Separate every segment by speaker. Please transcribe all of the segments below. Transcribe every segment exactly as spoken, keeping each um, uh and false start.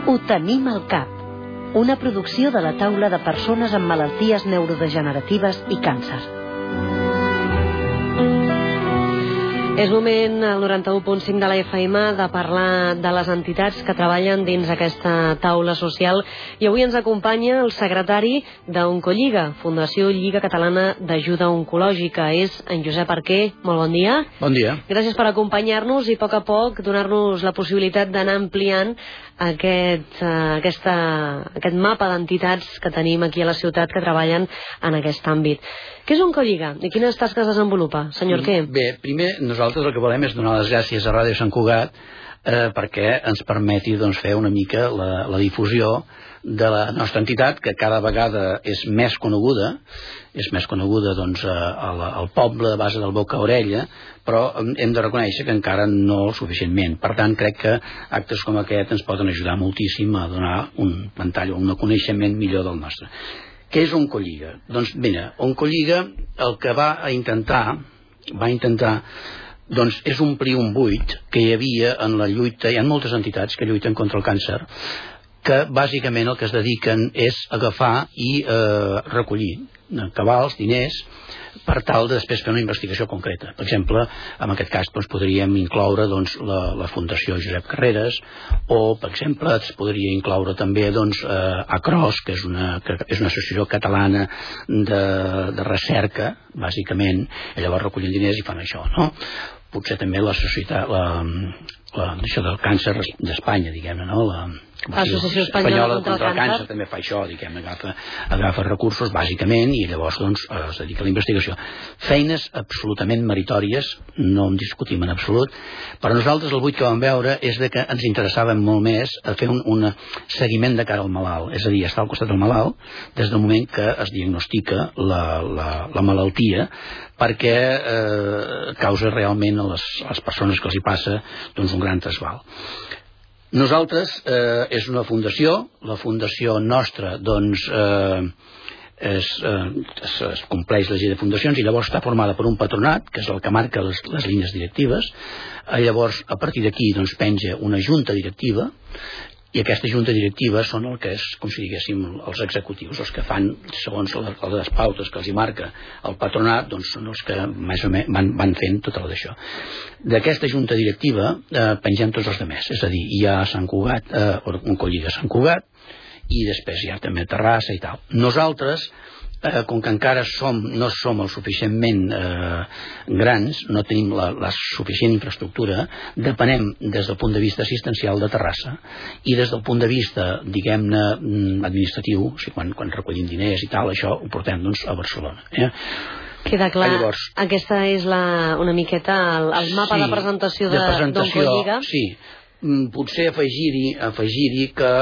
Speaker 1: Ho tenim al cap. Una producció de la taula de persones amb malalties neurodegeneratives i càncer. És moment, al noranta-u punt cinc de la F M, de parlar de les entitats que treballen dins aquesta taula social. I avui ens acompanya el secretari d'Oncolliga, Fundació Lliga Catalana d'Ajuda Oncològica. És en Josep Arquer. Molt bon dia.
Speaker 2: Bon dia.
Speaker 1: Gràcies per acompanyar-nos i a poc a poc donar-nos la possibilitat d'anar ampliant aquest, uh, aquesta, aquest mapa d'entitats que tenim aquí a la ciutat que treballen en aquest àmbit. Què és Oncolliga i quines tasques desenvolupa, senyor Arquer?
Speaker 2: Bé, primer nosaltres el que volem és donar les gràcies a Ràdio Sant Cugat eh, perquè ens permeti doncs, fer una mica la, la difusió de la nostra entitat, que cada vegada és més coneguda, és més coneguda doncs, al, al poble a base del boca a orella, però hem de reconèixer que encara no suficientment. Per tant, crec que actes com aquest ens poden ajudar moltíssim a donar un ventall, un coneixement millor del nostre. Què és Oncolliga? Doncs, mira, Oncolliga el que va a intentar, va intentar doncs és omplir un buit que hi havia en la lluita. Hi ha moltes entitats que lluiten contra el càncer, que bàsicament el que es dediquen és agafar i eh, recollir cabals, diners, per tal de després fer una investigació concreta. Per exemple, en aquest cas doncs, podríem incloure doncs, la, la Fundació Josep Carreras, o per exemple es podria incloure també doncs, eh, ACROS, que és una, que és una associació catalana de, de recerca, bàsicament, i llavors recullen diners i fan això, no? Potser també la societat, la, la, això del càncer d'Espanya, diguem-ne, no? La,
Speaker 1: L'Associació Espanyola contra el Càncer.
Speaker 2: càncer també fa això, diguem, agafa, agafa recursos bàsicament i llavors doncs, es dedica a la investigació. Feines absolutament meritòries, no en discutim en absolut, però nosaltres el buit que vam veure és de que ens interessava molt més a fer un, un seguiment de cara al malalt, és a dir, estar al costat del malalt des del moment que es diagnostica la, la, la malaltia, perquè eh, causa realment a les, a les persones que els hi passa doncs, un gran trasbal. Nosaltres, eh, és una fundació, la fundació nostra, doncs, eh, es, eh, es, es compleix la llei de fundacions i llavors està formada per un patronat, que és el que marca les, les línies directives. Eh, llavors, a partir d'aquí, doncs, penja una junta directiva, i aquesta junta directiva són el que és, com si diguéssim, els executius, els que fan, segons les, les pautes que els hi marca el patronat, doncs són els que més o menys van, van fent tot el d'això. D'aquesta junta directiva eh, pengem tots els altres, és a dir, hi ha Sant Cugat, eh, Oncolliga Sant Cugat, i després hi ha també Terrassa i tal. Nosaltres, eh, com que encara som, no som el suficientment eh, grans, no tenim la, la suficient infraestructura, depenem des del punt de vista assistencial de Terrassa i des del punt de vista, diguem-ne, administratiu, o sigui, quan, quan recollim diners i tal, això ho portem doncs, a Barcelona. Eh?
Speaker 1: Queda clar,
Speaker 2: llavors, aquesta
Speaker 1: és la, una miqueta el, el mapa
Speaker 2: sí,
Speaker 1: de presentació
Speaker 2: d'Oncolliga. Sí, potser afegir-hi afegir-hi que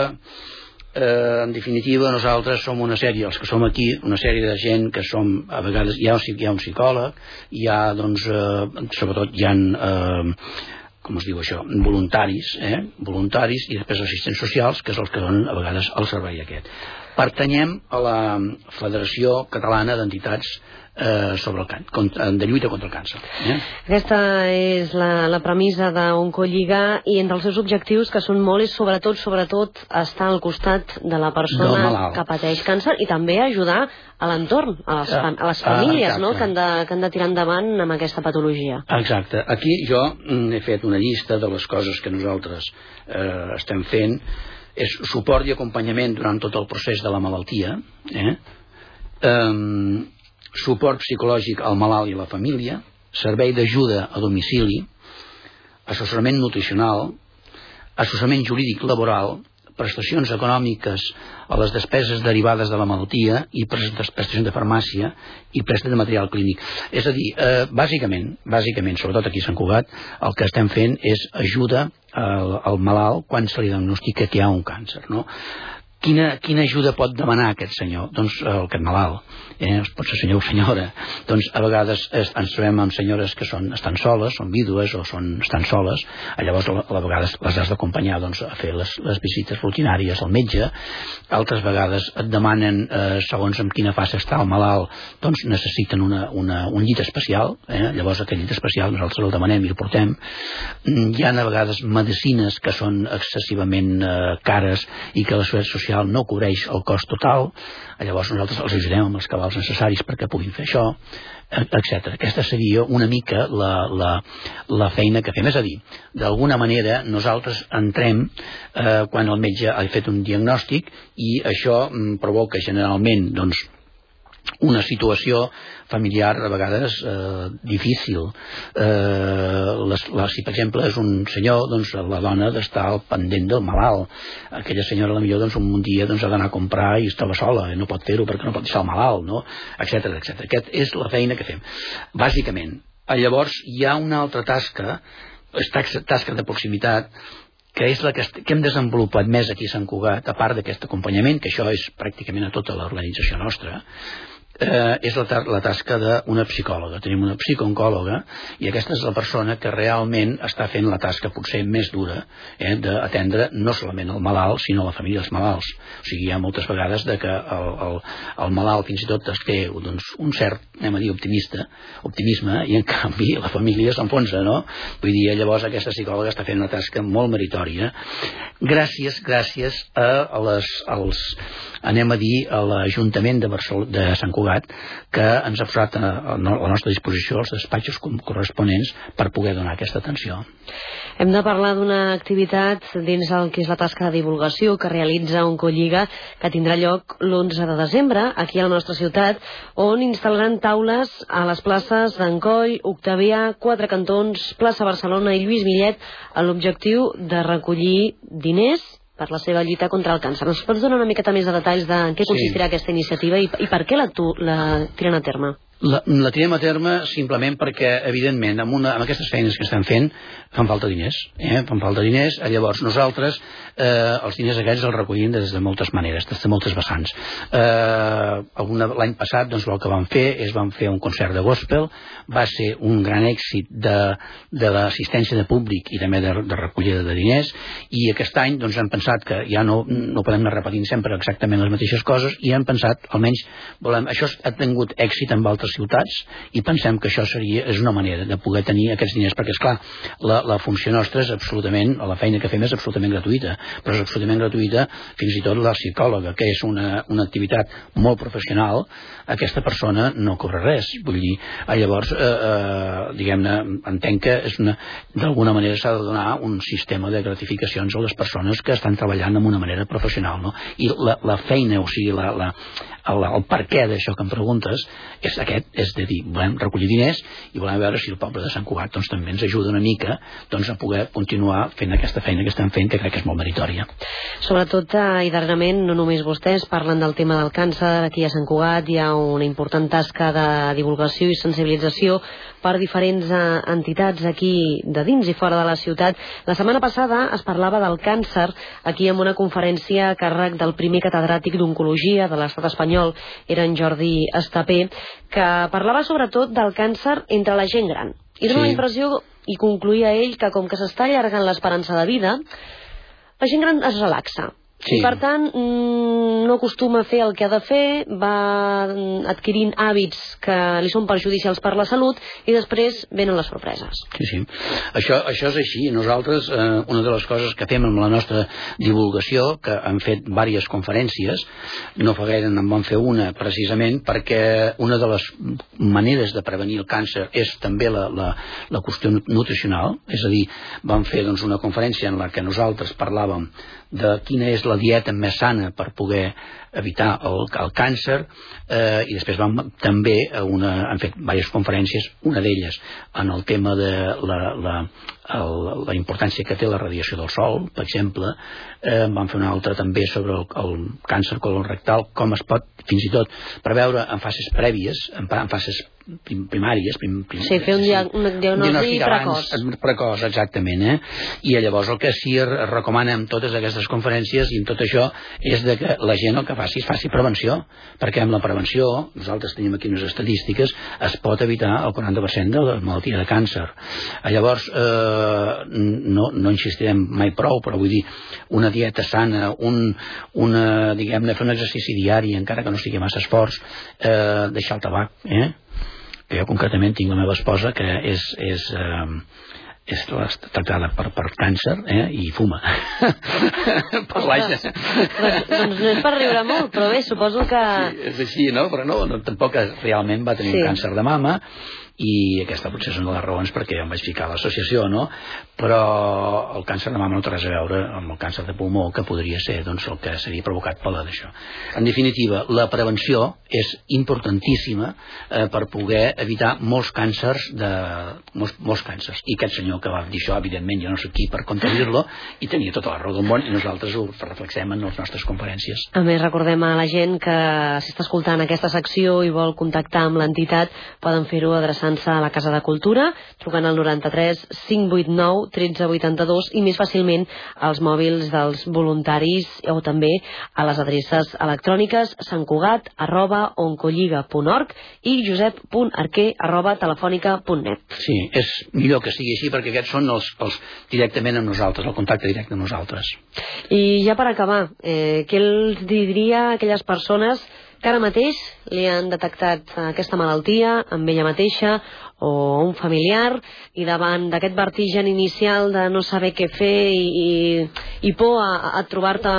Speaker 2: Eh, en definitiva nosaltres som una sèrie, els que som aquí, una sèrie de gent que som, a vegades hi ha, hi ha un psicòleg, hi ha doncs eh, sobretot hi ha eh, com es diu això, voluntaris eh, voluntaris i després assistents socials, que és els que donen a vegades el servei aquest. Pertanyem a la Federació Catalana d'Entitats Eh, sobre el can, contra, de lluita contra el càncer. Eh?
Speaker 1: Aquesta és la, la premissa d'Oncolliga, i entre els seus objectius, que són molt, és sobretot, sobretot estar al costat de la persona que pateix càncer i també ajudar a l'entorn, a les, a les famílies, no? que, han de, que han de tirar endavant amb aquesta patologia.
Speaker 2: Exacte. Aquí jo he fet una llista de les coses que nosaltres eh, estem fent. És suport i acompanyament durant tot el procés de la malaltia, eh? Eh, suport psicològic al malalt i a la família, servei d'ajuda a domicili, assessorament nutricional, assessorament jurídic laboral, prestacions econòmiques a les despeses derivades de la malaltia i prestacions de farmàcia i préstec de material clínic. És a dir, eh, bàsicament, bàsicament, sobretot aquí a Sant Cugat, el que estem fent és ajuda al, al malalt quan se li diagnostica que hi ha un càncer, no? Quina, quina ajuda pot demanar aquest senyor? Doncs el aquest malalt, eh? Pot ser senyor o senyora. Doncs a vegades es, ens trobem amb senyores que són, estan soles, són vídues o són, estan soles, llavors a, a vegades les has d'acompanyar doncs, a fer les, les visites rutinàries al metge. Altres vegades et demanen, eh, segons en quina fase està el malalt, doncs necessiten una, una, un llit especial, eh? Llavors aquest llit especial nosaltres el demanem i el portem. Hi ha a vegades medicines que són excessivament eh, cares i que la Seguretat Social no cobreix el cost total, llavors nosaltres els ajudem amb els cabals necessaris perquè puguin fer això, etcètera. Aquesta seria una mica la, la, la feina que fem. És a dir, d'alguna manera nosaltres entrem eh, quan el metge ha fet un diagnòstic i això mm, provoca generalment doncs, una situació familiar a vegades eh, difícil. Eh, les, la, si per exemple és un senyor, doncs la dona ha d'estar al pendent del malalt. Aquella senyora potser doncs, un dia doncs, ha d'anar a comprar i es troba sola, no pot fer-ho perquè no pot deixar el malalt, no? Etcètera, etcètera. Aquesta és la feina que fem, bàsicament. Llavors hi ha una altra tasca, tasca de proximitat, que és la que, que hem desenvolupat més aquí a Sant Cugat, a part d'aquest acompanyament, que això és pràcticament a tota l'organització nostra, eh, és la, la tasca d'una psicòloga. Tenim una psicooncòloga i aquesta és la persona que realment està fent la tasca potser més dura, eh, d'atendre no solament el malalt, sinó la família dels malalts. O sigui, hi ha moltes vegades de que el, el, el malalt fins i tot es té doncs, un cert, anem a dir, optimista, optimisme, i en canvi la família s'enfonsa, no? Vull dir, llavors aquesta psicòloga està fent una tasca molt meritòria, gràcies, gràcies a, a les, als, anem a dir, a l'Ajuntament de, de Sant Cugat, que ens ha posat a, a la nostra disposició els despatxos corresponents per poder donar aquesta atenció.
Speaker 1: Hem de parlar d'una activitat dins el que és la tasca de divulgació que realitza Oncolliga, que tindrà lloc l'onze de desembre, aquí a la nostra ciutat, on instal·laran taules a les places d'Encoll, Octavià, Quatre Cantons, plaça Barcelona i Lluís Millet, amb l'objectiu de recollir diners per la seva lluita contra el càncer. Ens pots donar una miqueta més de detalls de en què consistirà sí. aquesta iniciativa i, i per què la, tu, la tiren a terme?
Speaker 2: La, la tirem a terme simplement perquè, evidentment, amb, una, amb aquestes feines que estem fent, fan falta diners. Eh? Fan falta diners, llavors nosaltres eh, els diners aquests els recollim des de moltes maneres, des de moltes vessants. Eh, L'any passat doncs, el que vam fer és vam fer un concert de gospel, va ser un gran èxit de, de l'assistència de públic i també de, de recollida de diners, i aquest any doncs, hem pensat que ja no, no podem anar repetint sempre exactament les mateixes coses, i hem pensat, almenys, volem, això ha tingut èxit en altres ciutats, i pensem que això seria, és una manera de poder tenir aquests diners, perquè esclar, la, la funció nostra és absolutament, la feina que fem és absolutament gratuïta, però és absolutament gratuïta fins i tot la psicòloga, que és una, una activitat molt professional, aquesta persona no cobra res, vull dir, llavors eh, eh, diguem-ne, entenc que és una, d'alguna manera s'ha de donar un sistema de gratificacions a les persones que estan treballant amb una manera professional, no? I la, la feina, o sigui, la, la, el, el per què d'això que em preguntes és aquest, és de dir, volem recollir diners i volem veure si el poble de Sant Cugat doncs, també ens ajuda una mica doncs, a poder continuar fent aquesta feina que estem fent, que crec que és molt meritòria.
Speaker 1: Sobretot, eh, i darrerament, no només vostès parlen del tema del càncer, aquí a Sant Cugat hi ha una important tasca de divulgació i sensibilització per diferents eh, entitats aquí de dins i fora de la ciutat. La setmana passada es parlava del càncer aquí en una conferència a càrrec del primer catedràtic d'Oncologia de l'estat espanyol, era en Jordi Estapé, que parlava sobretot del càncer entre la gent gran. I dona sí. la impressió, i concluïa ell, que com que s'està allargant l'esperança de vida, la gent gran es relaxa. Sí. I per tant no acostuma a fer el que ha de fer, va adquirint hàbits que li són perjudicials per la salut i després venen les sorpreses.
Speaker 2: Sí, sí. Això, això és així. Nosaltres, eh, una de les coses que fem amb la nostra divulgació, que hem fet diverses conferències, no fa gaire en vam fer una precisament perquè una de les maneres de prevenir el càncer és també la, la, la qüestió nutricional, és a dir, vam fer doncs, una conferència en la que nosaltres parlàvem de quina és la dieta més sana per poder evitar el, el càncer, eh, i després vam també una, hem fet diverses conferències, una d'elles en el tema de la, la, el, la importància que té la radiació del sol, per exemple, eh, vam fer una altra també sobre el, el càncer colorectal, com es pot fins i tot preveure en fases prèvies, en, en fases primàries. Prim, prim,
Speaker 1: sí, fer un, dia, un diagnòstic precoç.
Speaker 2: Precoç, exactament. Eh? I llavors el que sí es recomana en totes aquestes conferències i en tot això és de que la gent el que faci es faci prevenció, perquè amb la prevenció, nosaltres tenim aquí unes estadístiques, es pot evitar el quaranta per cent de la malaltia de càncer. Llavors, eh, no, no insistirem mai prou, però vull dir, una dieta sana, un, una, diguem-ne, fer un exercici diari, encara que no sigui massa esforç, eh, deixar el tabac, eh? Que jo concretament tinc la meva esposa que és, és, eh, és tractada per, per càncer, eh? I fuma. Per l'any.
Speaker 1: Doncs, doncs no és per riure molt, però bé, suposo que...
Speaker 2: Sí, és així, no? Però no, no tampoc realment va tenir sí. un càncer de mama, i aquesta potser és una de les raons perquè em vaig ficar a l'associació, no? Però el càncer de mama no té res a veure amb el càncer de pulmó, que podria ser doncs, el que seria provocat per d'això. En definitiva, la prevenció és importantíssima eh, per poder evitar molts càncers de... molts, molts càncers. I aquest senyor que va dir això, evidentment, jo no soc qui per contradir-lo, i tenia tota la raó del món, i nosaltres ho reflexem en les nostres conferències.
Speaker 1: A més, recordem a la gent que si està escoltant aquesta secció i vol contactar amb l'entitat, poden fer-ho adreçant a la Casa de Cultura, trucant al noranta-tres cinc vuit nou tretze vuitanta-dos i més fàcilment als mòbils dels voluntaris o també a les adreces electròniques santcugat arroba oncolliga punt org i josep punt arquer arroba telefònica punt net.
Speaker 2: Sí, és millor que sigui així perquè aquests són els, els directament amb nosaltres, el contacte directe amb nosaltres.
Speaker 1: I ja per acabar, eh, què els diria a aquelles persones que ara mateix li han detectat aquesta malaltia amb ella mateixa o un familiar i davant d'aquest vertigen inicial de no saber què fer i, i, i por a, a trobar-te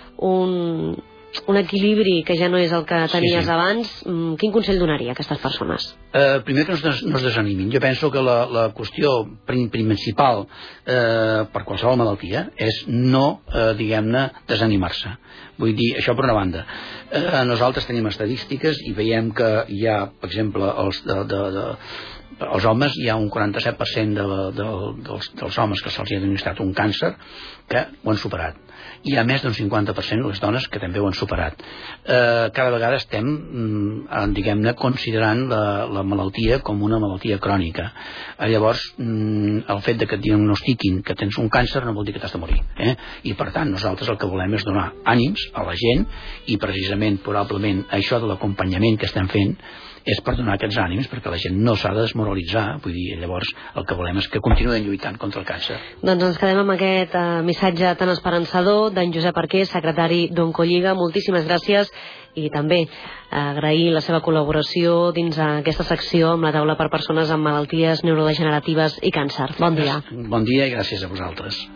Speaker 1: un, un equilibri que ja no és el que tenies sí, sí. abans, quin consell donaria a aquestes persones?
Speaker 2: Eh, primer que no es, no es desanimin. Jo penso que la, la qüestió principal eh, per qualsevol malaltia és no, eh, diguem-ne, desanimar-se. Vull dir, això per una banda. Eh, nosaltres tenim estadístiques i veiem que hi ha, per exemple, els, de, de, de, els homes, hi ha un quaranta-set per cent de la, de, dels, dels homes que se'ls ha administrat un càncer que ho han superat. Hi ha més d'un cinquanta per cent de les dones que també ho han superat. Eh, cada vegada estem, mm, diguem-ne, considerant la, la malaltia com una malaltia crònica. Eh, llavors, mm, el fet de que et diagnostiquin que tens un càncer no vol dir que t'has de morir. Eh? I per tant, nosaltres el que volem és donar ànims a la gent i precisament, probablement, això de l'acompanyament que estem fent és per donar aquests ànims perquè la gent no s'ha de desmoralitzar, vull dir, llavors el que volem és que continuïn lluitant contra el càncer.
Speaker 1: Doncs ens quedem amb aquest uh, missatge tan esperançador d'en Josep Arquer, secretari d'Oncolliga. Moltíssimes gràcies i també agrair la seva col·laboració dins aquesta secció amb la taula per persones amb malalties neurodegeneratives i càncer. Bon dia.
Speaker 2: Bon dia i gràcies a vosaltres.